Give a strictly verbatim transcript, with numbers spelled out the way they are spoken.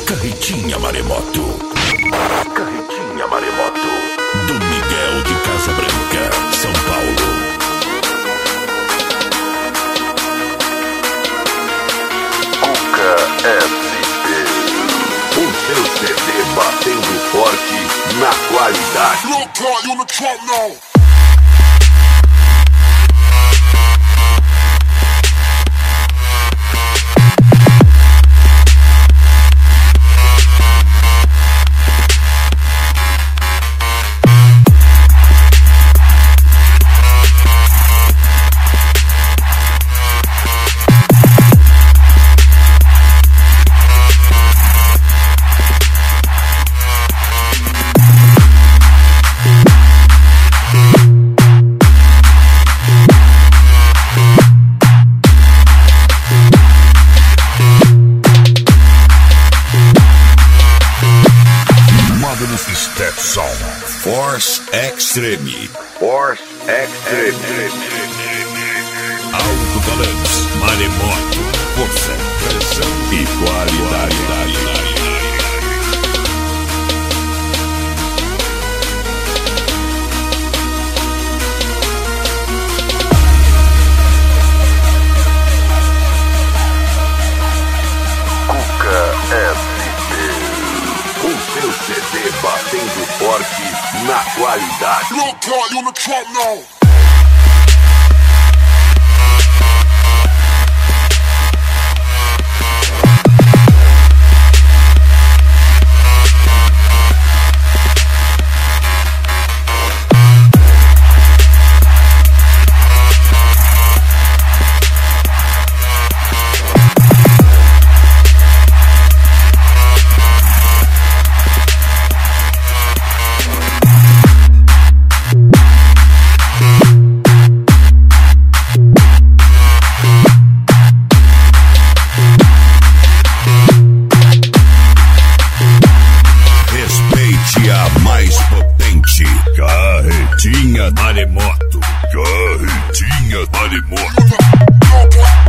Carretinha Maremoto. Carretinha Maremoto. Do Miguel de Casa Branca, São Paulo. Cuca S P. O seu C D batendo forte na qualidade. Look, you the trap now. Stetson Force Extreme. Force Extreme. Alto Balance Maremoto. Força, pressão e qualidade. Cuca S P. O seu C D batendo forte na qualidade. Look, you the trap now. Carretinha Maremoto. Carretinha Maremoto.